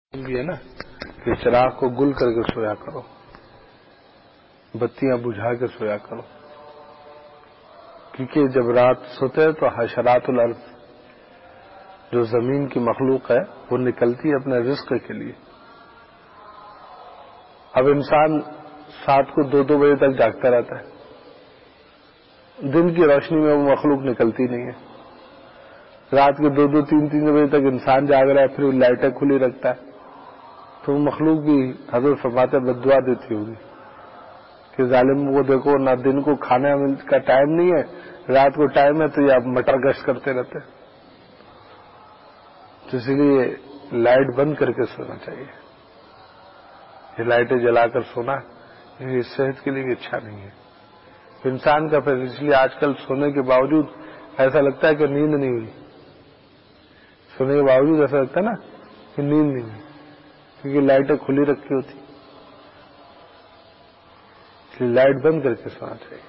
بھی ہے نا کہ چراغ کو گل کر کے سویا کرو، بتیاں بجھا کے سویا کرو، کیونکہ جب رات سوتے ہیں تو حشرات الارض جو زمین کی مخلوق ہے وہ نکلتی ہے اپنے رزق کے لیے۔ اب انسان رات کو 2 بجے تک جاگتا رہتا ہے، دن کی روشنی میں وہ مخلوق نکلتی نہیں ہے، رات کے 2 3 بجے تک انسان جاگ رہا ہے، پھر لائٹیں کھلی رکھتا ہے، تو وہ مخلوق بھی حضرت فرماتے بد دعا دیتی ہوگی کہ ظالم کو دیکھو، نہ دن کو کھانے کا ٹائم نہیں ہے، رات کو ٹائم ہے تو یہ اب مٹر گشت کرتے رہتے۔ تو اس لیے لائٹ بند کر کے سونا چاہیے، یہ لائٹیں جلا کر سونا یہ صحت کے لیے بھی اچھا نہیں ہے انسان کا۔ پھر اس لیے آج کل سونے کے باوجود ایسا لگتا ہے کہ نیند نہیں ہوئی، سونے کے باوجود ایسا لگتا ہے نا کہ نیند نہیں ہوئی، کیونکہ لائٹیں کھلی رکھی ہوتی، اس لیے لائٹ بند کر کے سونا چاہیے،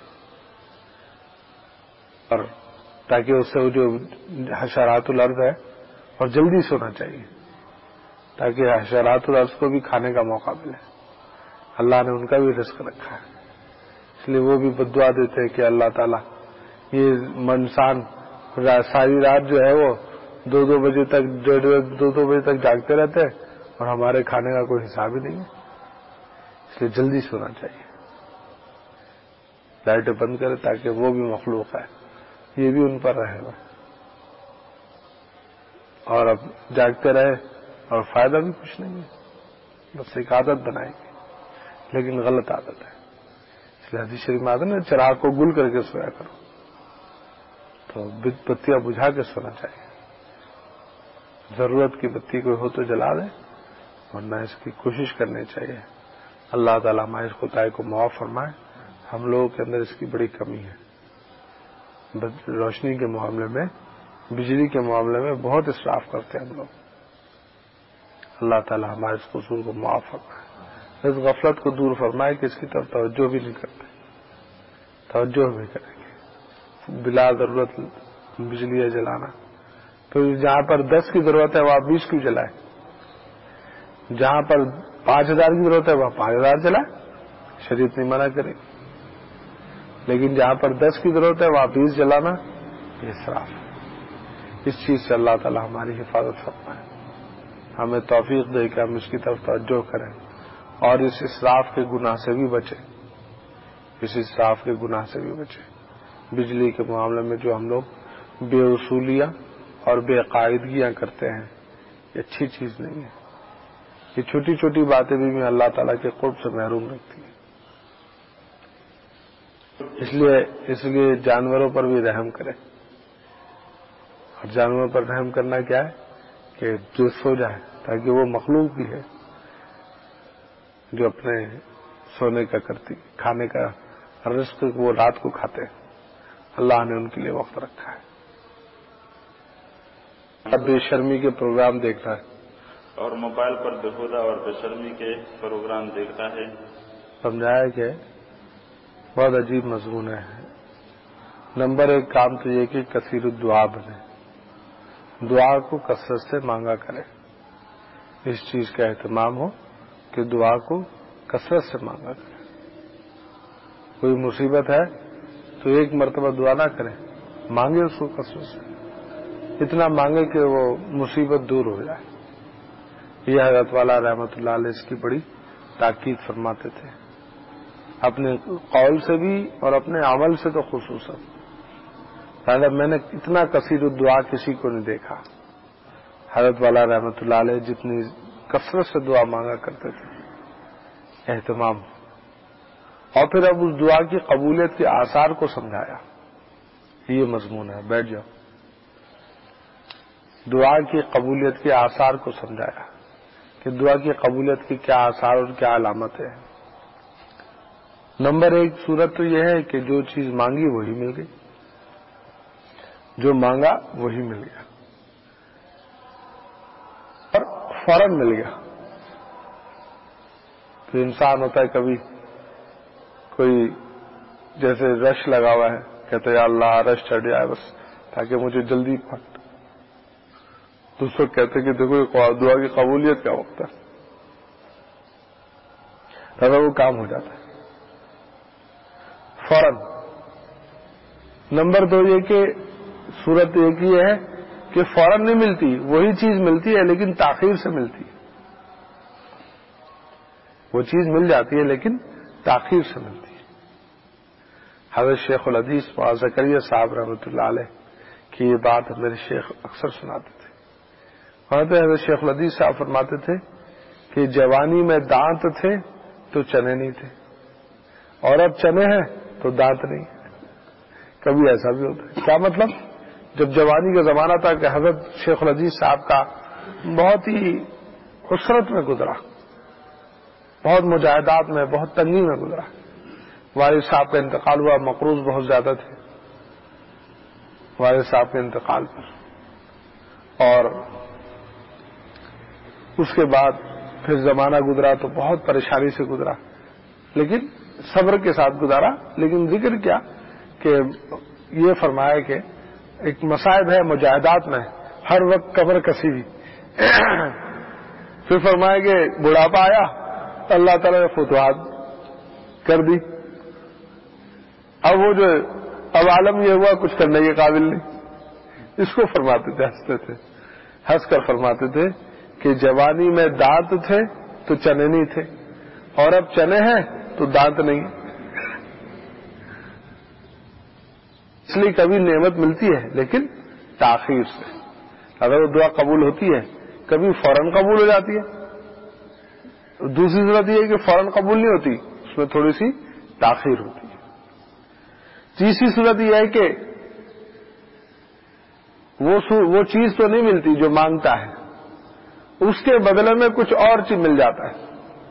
اور تاکہ اس سے وہ جو حشرات الارض ہے، اور جلدی سونا چاہیے تاکہ حشرات الارض کو بھی کھانے کا موقع ملے، اللہ نے ان کا بھی رزق رکھا ہے، اس لیے وہ بھی بد دعا دیتے ہیں کہ اللہ تعالیٰ یہ انسان ساری رات جو ہے وہ 2 بجے تک 2 بجے تک جاگتے رہتے ہیں اور ہمارے کھانے کا کوئی حساب ہی نہیں ہے، اس لیے جلدی سونا چاہیے، لائٹیں بند کرے تاکہ وہ بھی مخلوق ہے یہ بھی ان پر رہے گا، اور اب جاگتے رہے اور فائدہ بھی کچھ نہیں ہے، بس ایک عادت بنائے گی، لیکن غلط عادت ہے، اس لیے حدیث شریف میں آتا ہے نا چراغ کو گل کر کے سویا کرو، تو بتیاں بجھا کے سونا چاہیے، ضرورت کی بتی کوئی ہو تو جلا دے، ورنہ اس کی کوشش کرنی چاہیے۔ اللہ تعالیٰ ہماری اس کوتاہی کو معاف فرمائے، ہم لوگوں کے اندر اس کی بڑی کمی ہے، روشنی کے معاملے میں، بجلی کے معاملے میں بہت اسراف کرتے ہیں ہم لوگ، اللہ تعالیٰ ہمارے اس قصور کو معاف فرمائے، اس غفلت کو دور فرمائے کہ اس کی طرف توجہ بھی نہیں کرتے، توجہ بھی کریں گے، بلا ضرورت بجلی جلانا، تو جہاں پر 10 کی ضرورت ہے وہاں 20 کیوں جلائے، جہاں پر 5000 کی ضرورت ہے وہاں 5000 جلائے، شریعت نہیں منع کرے، لیکن جہاں پر 10 کی ضرورت ہے وہاں 20 جلانا یہ اسراف ہے۔ اس چیز سے اللہ تعالی ہماری حفاظت فرمائے، ہمیں توفیق دے کہ ہم اس کی طرف توجہ کریں اور اس اسراف کے گناہ سے بھی بچیں، اس اسراف کے گناہ سے بھی بچیں۔ بجلی کے معاملے میں جو ہم لوگ بے اصولیاں اور بے قاعدگیاں کرتے ہیں یہ اچھی چیز نہیں ہے، یہ چھوٹی چھوٹی باتیں بھی ہمیں اللہ تعالیٰ کے قرب سے محروم رکھتی ہیں، اس لیے جانوروں پر بھی رحم کریں، اور جانوروں پر رحم کرنا کیا ہے کہ جو سو جائے، تاکہ وہ مخلوق بھی ہے جو اپنے سونے کا کرتی، کھانے کا رزق وہ رات کو کھاتے ہیں، اللہ نے ان کے لیے وقت رکھا ہے۔ اب بے شرمی کے پروگرام دیکھتا ہے اور موبائل پر بےہودہ اور بے شرمی کے پروگرام دیکھتا ہے، سمجھایا کہ بہت عجیب مضمون ہے۔ نمبر 1 کام تو یہ کہ کثیر الدعا بنے، دعا کو کثرت سے مانگا کرے، اس چیز کا اہتمام ہو کہ دعا کو کثرت سے مانگا کرے، کوئی مصیبت ہے تو ایک مرتبہ دعا نہ کرے، مانگے اس کو کثرت سے، اتنا مانگے کہ وہ مصیبت دور ہو جائے۔ یہ حضرت والا رحمۃ اللہ علیہ اس کی بڑی تاکید فرماتے تھے، اپنے قول سے بھی اور اپنے عمل سے تو خصوصاً، میں نے اتنا کثیر الدعا کسی کو نہیں دیکھا، حضرت والا رحمۃ اللہ علیہ جتنی کثرت سے دعا مانگا کرتے تھے، اہتمام، اور پھر اب اس دعا کی قبولیت کے آثار کو سمجھایا، یہ مضمون ہے، بیٹھ جاؤ، دعا کی قبولیت کے آثار کو سمجھایا کہ دعا کی قبولیت کے کیا آثار اور کیا علامتیں ہیں۔ نمبر 1 صورت تو یہ ہے کہ جو چیز مانگی وہی مل گئی، جو مانگا وہی مل گیا، اور فوراً مل گیا۔ تو انسان ہوتا ہے کبھی کوئی جیسے رش لگا ہوا ہے، کہتے ہیں یا اللہ رش چڑھ جائے بس تاکہ مجھے جلدی پھٹ، تو اس وقت کہتے کہ دیکھو یہ دعا کی قبولیت کا وقت ہے، تب وہ کام ہو جاتا ہے فوراً۔ نمبر 2 یہ کہ صورت ایک یہ ہے کہ فوراً نہیں ملتی، وہی چیز ملتی ہے لیکن تاخیر سے ملتی ہے، وہ چیز مل جاتی ہے لیکن تاخیر سے ملتی ہے۔ حضرت شیخ الحدیث معاذ زکریا صاحب رحمۃ اللہ علیہ کی یہ بات میرے شیخ اکثر سناتے تھے۔ حضرت شیخ الحدیث صاحب فرماتے تھے کہ جوانی میں دانت تھے تو چنے نہیں تھے، اور اب چنے ہیں تو دانت نہیں۔ کبھی ایسا بھی ہوتا ہے۔ کیا مطلب؟ جب جوانی کا زمانہ تھا کہ حضرت شیخ الحدیث صاحب کا بہت ہی حسرت میں گزرا، بہت مجاہدات میں، بہت تنگی میں گزرا، والد صاحب کا انتقال ہوا، مقروض بہت زیادہ تھے والد صاحب کے انتقال پر، اور اس کے بعد پھر زمانہ گزرا تو بہت پریشانی سے گزرا، لیکن صبر کے ساتھ گزارا۔ لیکن ذکر کیا کہ یہ فرمایا کہ ایک مصائب ہے مجاہدات میں، ہر وقت کمر کسی ہوئی۔ پھر فرمایا کہ بڑھاپا آیا، اللہ تعالیٰ نے فتوحات کر دی، اب عالم یہ ہوا کچھ کرنے کے قابل نہیں۔ اس کو فرماتے تھے، ہنستے تھے، ہنس کر فرماتے تھے کہ جوانی میں دانت تھے تو چنے نہیں تھے، اور اب چنے ہیں تو دانت نہیں۔ اس لیے کبھی نعمت ملتی ہے لیکن تاخیر سے، اگر وہ دعا قبول ہوتی ہے کبھی فوراً قبول ہو جاتی ہے، دوسری صورت یہ ہے کہ فوراً قبول نہیں ہوتی، اس میں تھوڑی سی تاخیر ہوتی ہے۔ تیسری صورت یہ ہے کہ وہ چیز تو نہیں ملتی جو مانگتا ہے، اس کے بدلے میں کچھ اور چیز مل جاتا ہے،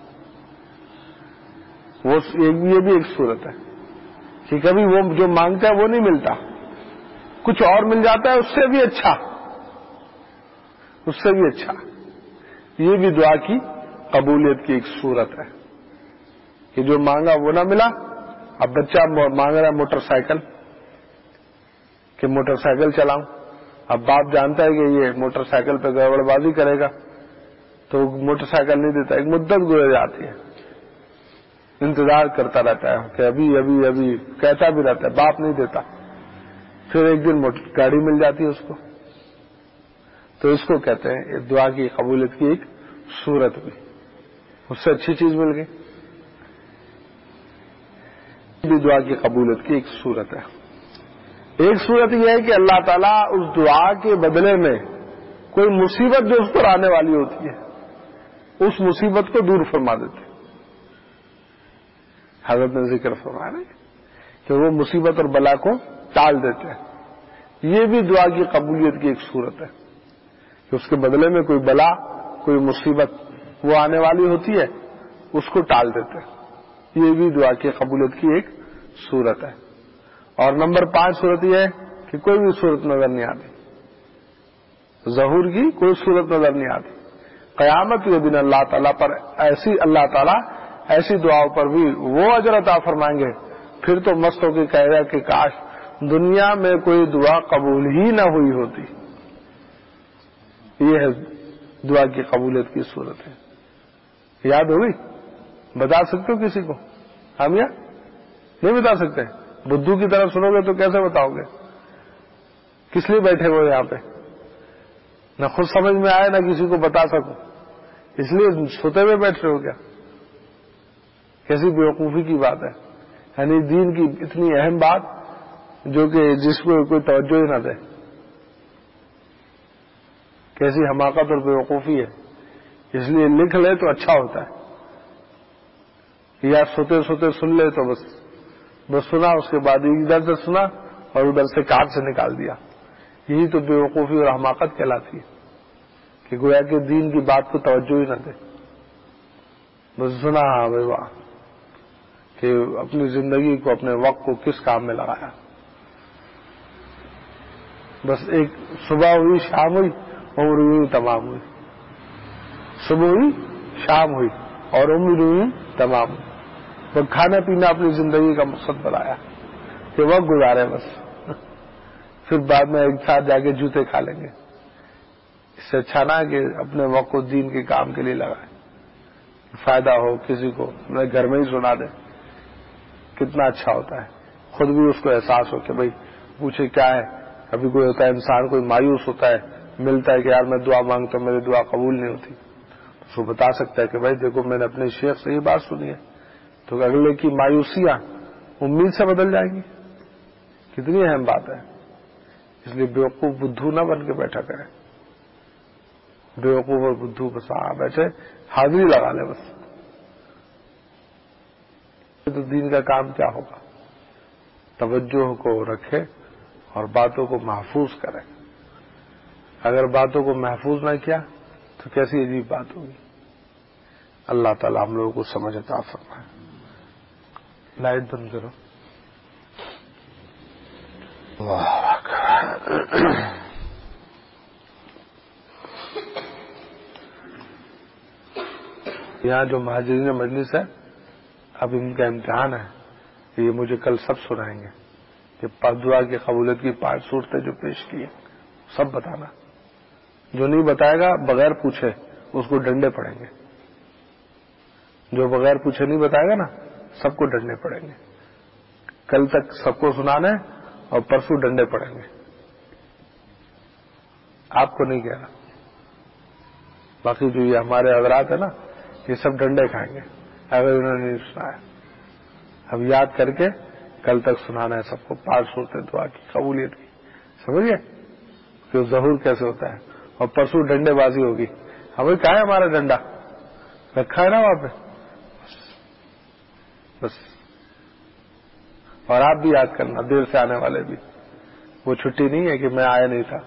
یہ بھی ایک صورت ہے کہ کبھی وہ جو مانگتا ہے وہ نہیں ملتا، کچھ اور مل جاتا ہے اس سے بھی اچھا، اس سے بھی اچھا۔ یہ بھی دعا کی قبولیت کی ایک صورت ہے کہ جو مانگا وہ نہ ملا۔ اب بچہ مانگ رہا ہے موٹر سائیکل، کہ موٹر سائیکل چلاؤں، اب باپ جانتا ہے کہ یہ موٹر سائیکل پہ گڑبڑ بازی کرے گا تو موٹر سائیکل نہیں دیتا، ایک مدت گزر جاتی ہے، انتظار کرتا رہتا ہے کہ ابھی ابھی ابھی کہتا بھی رہتا ہے، باپ نہیں دیتا، پھر ایک دن گاڑی مل جاتی ہے اس کو، تو اس کو کہتے ہیں دعا کی قبولیت کی ایک صورت بھی، اس سے اچھی چیز مل گئی، بھی دعا کی قبولیت کی ایک صورت ہے۔ ایک صورت یہ ہے کہ اللہ تعالیٰ اس دعا کے بدلے میں کوئی مصیبت جو اس پر آنے والی ہوتی ہے اس مصیبت کو دور فرما دیتے، حضرت نے ذکر فرمایا کہ وہ مصیبت اور بلا کو ٹال دیتے ہیں۔ یہ بھی دعا کی قبولیت کی ایک صورت ہے کہ اس کے بدلے میں کوئی بلا، کوئی مصیبت وہ آنے والی ہوتی ہے، اس کو ٹال دیتے ہیں۔ یہ بھی دعا کی قبولیت کی ایک صورت ہے۔ اور نمبر 5 صورت یہ ہے کہ کوئی بھی صورت نظر نہیں آتی، ظہور کی کوئی صورت نظر نہیں آتی۔ قیامت کے دن اللہ تعالیٰ پر اللہ تعالیٰ ایسی دعاؤں پر بھی وہ اجر عطا فرمائیں گے، پھر تو مست ہو کے کہے گا کہ کاش دنیا میں کوئی دعا قبول ہی نہ ہوئی ہوتی۔ یہ ہے دعا کی قبولیت کی صورت ہے۔ یاد ہوگی؟ بتا سکتے ہو کسی کو؟ ہم یا نہیں بتا سکتے؟ بدھو کی طرف سنو گے تو کیسے بتاؤ گے؟ کس لیے بیٹھے ہوئے یہاں پہ؟ نہ خود سمجھ میں آئے نہ کسی کو بتا سکو، اس لیے سوتے ہوئے بیٹھ رہے ہو کیا؟ کیسی بیوقوفی کی بات ہے، یعنی دین کی اتنی اہم بات جو کہ جس کو کوئی توجہ ہی نہ دے، کیسی حماقت اور بیوقوفی ہے۔ اس لیے لکھ لے تو اچھا ہوتا ہے، یا سوتے سوتے سن لے تو بس سنا، اس کے بعد ادھر سے سنا اور ادھر سے کاٹ سے نکال دیا۔ یہی تو بیوقوفی اور حماقت کہلاتی ہے کہ گویا کہ دین کی بات کو توجہ ہی نہ دے، بس سنا، ہاں بھائی واہ، کہ اپنی زندگی کو، اپنے وقت کو کس کام میں لگایا۔ بس ایک صبح ہوئی، شام ہوئی، عمر ہوئی، تمام ہوئی، صبح ہوئی، شام ہوئی اور عمر ہوئی، تمام ہوئی۔ وہ کھانا پینا اپنی زندگی کا مقصد بنایا کہ وقت گزارے بس، پھر بعد میں ایک ساتھ جا کے جوتے کھا لیں گے۔ اس سے اچھا نہ کہ اپنے وقت کو دین کے کام کے لیے لگائے، فائدہ ہو کسی کو، میں گھر میں ہی سنا دے، کتنا اچھا ہوتا ہے، خود بھی اس کو احساس ہو کہ بھائی پوچھے کیا ہے. کبھی کوئی ہوتا ہے انسان کوئی مایوس ہوتا ہے، ملتا ہے کہ یار میں دعا مانگتا ہوں میری دعا قبول نہیں ہوتی، تو اس کو بتا سکتا ہے کہ بھائی دیکھو میں نے اپنے شیخ سے یہ بات سنی ہے، تو اگلے کی مایوسیاں امید سے بدل جائیں گی. کتنی اہم بات ہے. اس لیے بیوقوف بدھو نہ بن کے بیٹھا کرے. بیوقوف اور بدھو بس بیٹھے حاضری لگا لے بس. تو دین کا کام کیا ہوگا؟ توجہ کو رکھے اور باتوں کو محفوظ کرے. اگر باتوں کو محفوظ نہ کیا تو کیسی عجیب بات ہوگی. اللہ تعالیٰ ہم لوگوں کو سمجھ عطا فرمائے. لائٹ بند کرو. یہاں جو مہاجرین مجلس ہے اب ان کا امتحان ہے کہ یہ مجھے کل سب سنائیں گے کہ دعا کی قبولیت کی 5 صورتیں جو پیش کی ہیں سب بتانا. جو نہیں بتائے گا بغیر پوچھے اس کو ڈنڈے پڑیں گے. جو بغیر پوچھے نہیں بتائے گا نا سب کو ڈنڈے پڑیں گے. کل تک سب کو سنانا ہے اور پرسوں ڈنڈے پڑیں گے. آپ کو نہیں کہہ رہا، باقی جو یہ ہمارے حضرات ہیں نا یہ سب ڈنڈے کھائیں گے اگر انہوں نے نہیں سنایا. اب یاد کر کے کل تک سنانا ہے سب کو 5 صورتیں دعا کی قبولیت کی. سمجھئے کہ ظہور کیسے ہوتا ہے. اور پرسوں ڈنڈے بازی ہوگی. ہمیں کہا ہے ہمارا ڈنڈا رکھا ہے نا وہاں پہ بس. اور آپ بھی یاد کرنا دیر سے آنے والے بھی، وہ چھٹی نہیں ہے کہ میں آیا نہیں تھا.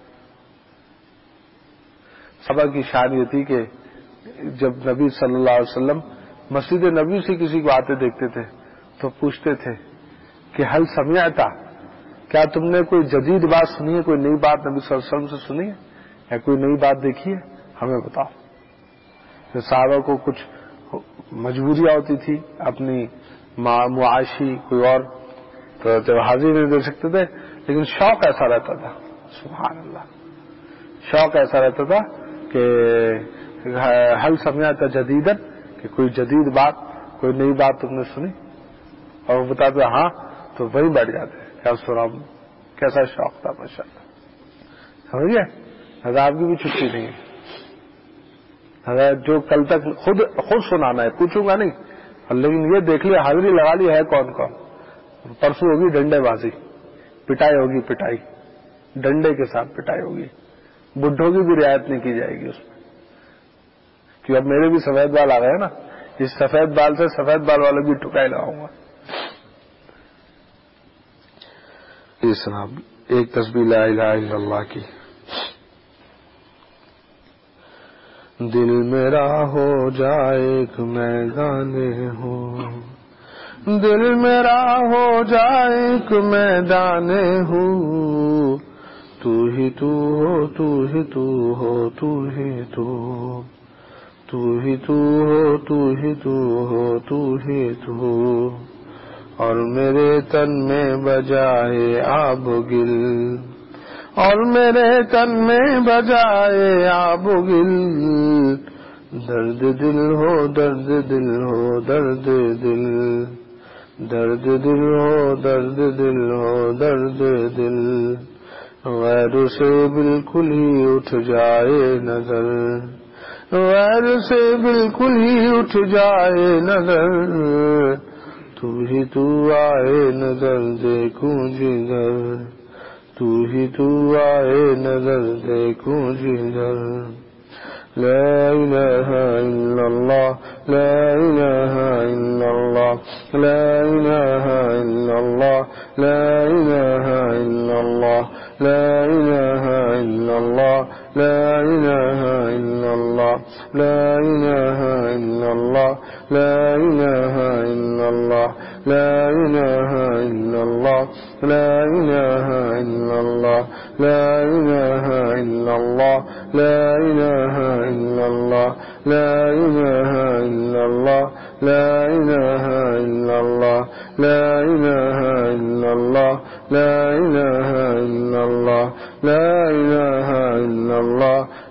صحابہ کی شان یہ تھی کہ جب نبی صلی اللہ علیہ وسلم مسجد نبی سے کسی کو آتے دیکھتے تھے تو پوچھتے تھے کہ حل سمعتا، کیا تم نے کوئی جدید بات سنی ہے، کوئی نئی بات نبی صلی اللہ علیہ وسلم سے سنی ہے یا کوئی نئی بات دیکھی ہے، ہمیں بتاؤ. کہ صحابہ کو کچھ مجبوریاں ہوتی تھی اپنی معاشی کوئی اور، تو جب حاضری نہیں دے سکتے تھے لیکن شوق ایسا رہتا تھا. سبحان اللہ. شوق ایسا رہتا تھا کہ حل سمعت جدیدن، کہ کوئی جدید بات کوئی نئی بات تم نے سنی، اور وہ بتاتے ہاں تو وہیں بیٹھ جاتے کیا سنا. کیسا شوق تھا ماشاء اللہ. سمجھئے حضرات کی بھی چھٹی نہیں ہے. حضرت جو کل تک خود سنانا ہے پوچھوں گا نہیں، لیکن یہ دیکھ لیا حاضری لگا لی ہے کون کون. پرسوں ہوگی ڈنڈے بازی، پٹائی ہوگی، پٹائی ڈنڈے کے ساتھ پٹائی ہوگی. بڈھوں کی بھی رعایت نہیں کی جائے گی اس میں، کہ اب میرے بھی سفید بال آ گئے نا، اس سفید بال سے سفید بال والوں کی ٹکائی لگاؤں گا. ایک تسبیح لا الہ الا اللہ کی. دل میرا ہو جائے ایک میدان ہو، دل میرا ہو جائے ایک میدان ہو، تو ہی تو ہو، تو ہی تو ہو، تو ہی تو، تو ہی تو ہو، تو ہی تو ہو، تو ہی تو. اور میرے تن میں بجائے آب و گل، اور میرے تن میں بجائے آب و گل، درد دل ہو، درد دل ہو، درد دل، درد دل ہو، درد دل ہو، درد دل. غیر سے بالکل ہی اٹھ جائے نظر، غیر سے بالکل ہی اٹھ جائے نظر، تو ہی تو آئے نظر دیکھوں جدھر، تو ہی تو آئے نظر دیکھوں جدھر. لا الہ الا اللہ، لا الہ الا اللہ، لا الہ الا اللہ، لا الہ الا اللہ، لا الہ الا اللہ، لا الہ الا اللہ، لا الہ الا اللہ، لا الہ الا اللہ، لا الہ الا اللہ، لا الہ الا اللہ، لا الہ الا اللہ، لا الہ الا اللہ، لا الہ الا اللہ، لا الہ الا اللہ، لا الہ الا اللہ، لا الہ الا اللہ، لا الہ الا اللہ،